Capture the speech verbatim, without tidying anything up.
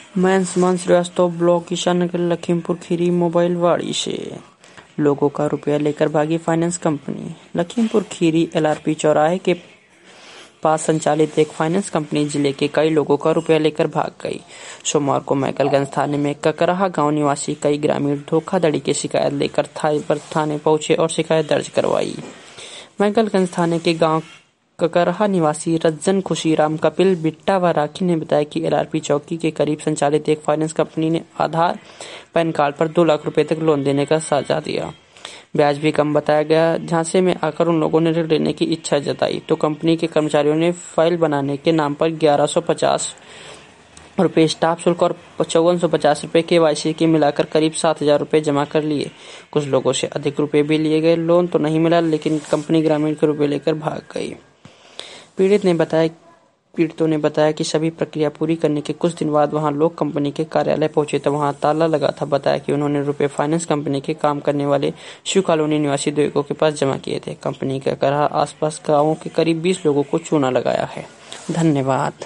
मैं Suman Srivastava, block Ishanagar, Lakhimpur Kheri mobile वाड़ी से। लोगों का रुपया लेकर भागी finance company. Lakhimpur Kheri LRP चौराहे के पास संचालित एक फाइनेंस कंपनी जिले के कई लोगों का रुपया लेकर भाग गई। सोमवार को मैकलगंज थाने में ककराहा गांव निवासी कई ग्रामीण धोखाधड़ी की शिकायत लेकर थाने पहुंचे और शिकायत दर्ज करवाई। मैकलगंज थाने के गांव ककराहा निवासी रज्जन, खुशीराम, कपिल, बिट्टा व राखी ने बताया कि एलआरपी चौकी के करीब संचालित एक फाइनेंस कंपनी ने आधार पैन कार्ड पर दो लाख रुपए तक लोन देने का साझा दिया। ब्याज भी कम बताया गया। झांसे में आकर उन लोगों ने ऋण लेने की इच्छा जताई तो कंपनी के कर्मचारियों ने फाइल बनाने के नाम पर ग्यारह सौ पचास रुपए स्टाफ शुल्क और चौवन सौ पचास रुपए केवाईसी के मिलाकर करीब सात हजार रुपए जमा कर लिए। कुछ लोगों से अधिक रुपए भी लिए गए। लोन तो नहीं मिला, लेकिन कंपनी ग्रामीण के रुपए लेकर भाग गई। पीड़ित ने बताया पीड़ितों ने बताया कि सभी प्रक्रिया पूरी करने के कुछ दिन बाद वहां लोग कंपनी के कार्यालय पहुंचे तो वहां ताला लगा था। बताया कि उन्होंने रुपए फाइनेंस कंपनी के काम करने वाले शिव कॉलोनी निवासी दो युवकों के पास जमा किए थे। कंपनी के ककराहा आसपास गांवों के करीब बीस लोगों को चूना लगाया है। धन्यवाद।